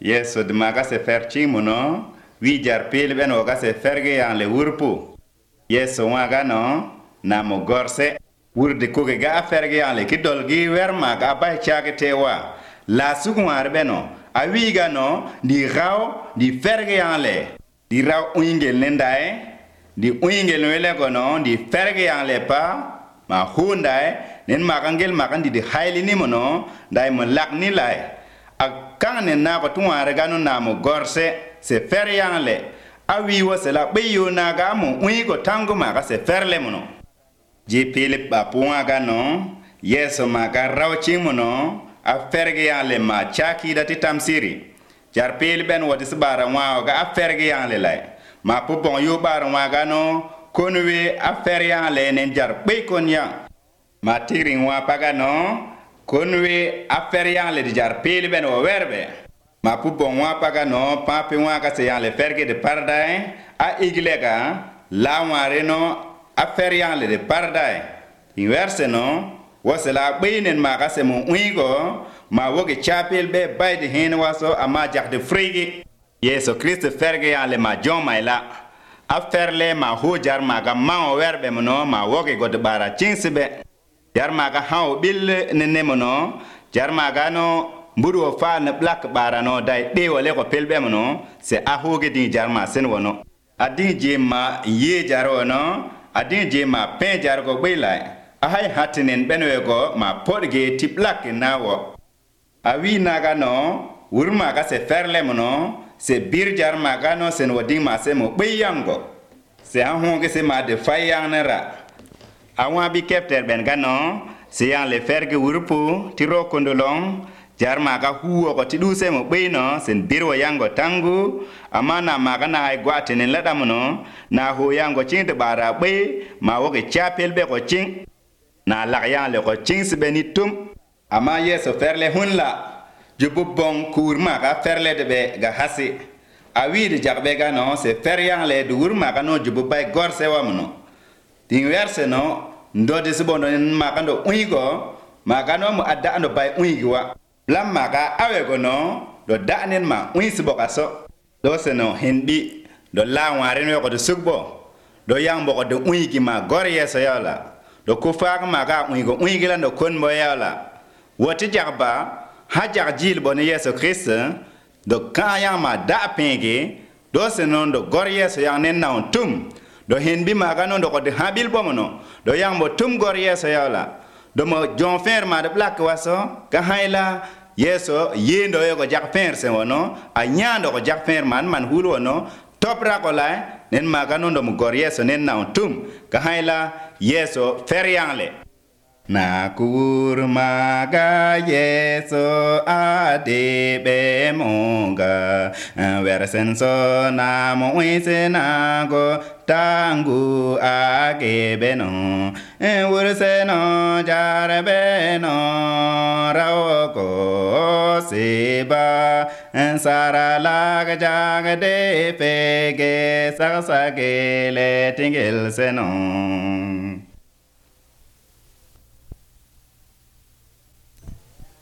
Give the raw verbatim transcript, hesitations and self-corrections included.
Yeso de maga se fer chimono, wi jar pil ben oga se ferge yang le wurpu. Yeso waga no, na mo gorse, wurde koge ga ferge yang le kidol gi wer maga bay chage tewa. La sugwar beno, a wiga no, di raw, di ferge yang le. Di raw uingel nendae, di uingel wele kono, di ferge yang le pa, ma hundae, nen makangel makandi di haili ni mono, dai mo lak ni lai. A kan ne na ko tuware ganu na mo gorse se fer yang le a wi wo se la be yo na ga mo wi ko tango ma ga se fer le mono je pele ba puwa ga no yeso ma ga raw chi mono a fer ge yang le ma chaki da ti tamsiri jar pele ben wodi se bara wa ga a fer ge yang le lai ma pu bon yo bara wa ga no konwe a fer yang le nen jar be kon ya ma tirin wa paga no konwe affaire yang le jar pele ben o werbe ma pu bon wa paga no pape wa ka se yang le ferge de pardai a iglega la ware no affaire yang le de pardai inverse no wasela beinen ma ka se mo uigo ma woge chapel be bay de hen waso ama jak de frege yeso christ ferge yang le ma joma ila affaire le ma ho jar ma ga ma o werbe mo no ma woge god bara chinsbe Jarmaga hao bil nene mono, jarmaga no mburu fa ne black bara no dai de wale ko pelbe mono, se ahoge din jarma sen wono. Adin jema ye jaro no, adin jema pen jar ko belai. Ahai hatinen benwe ko ma podge ti black na wo. Awi naga no, urma ga se ferle mono, se bir jarmaga no sen wodin ma se mo beyango. Se ahoge se ma de fayang nera. Awa bi kepter ben gano se yang le ferge urpu tiro kondolong jarma ga huo ko tiduse mo beino sen birwo yango tangu amana magana ay gwatene ladamono na ho yango cinte bara be ma woge chapel be ko cin na la yang le ko cin se benitum ama yeso ferle hunla jubu bon kurma ga ferle de be ga hasi awi de jagbe gano se fer yang le durma gano jubu bay gorse wamono din verse no ndode sibono makando uigo makano mu adda ando bay uigiwa lam maka awego no do danen ma uisibo kaso do seno henbi do la waren we ko de sugbo do yambo ko de uigi ma gor yeso yala do ku faak maka uigo uigila no kon mo yala woti jagba hajar jil bone yeso christ do kaya ma da penge do seno do gor yeso yanen na on tum do henbi magano do ko de habil bomono do yambo tum gor yeso yala do mo jon fer ma de black waso ka hayla yeso yendo yo ko jak fer se wono a nyando ko jak fer man man hulo no topra ko la nen magano do mo gor yeso nen na tum ka hayla yeso fer yangle na kurma ga yeso adebe monga versen so na mo wise na go tangu agebe no urse no jarbe no raoko seba sara lag jag de pege saksa gele tingel se no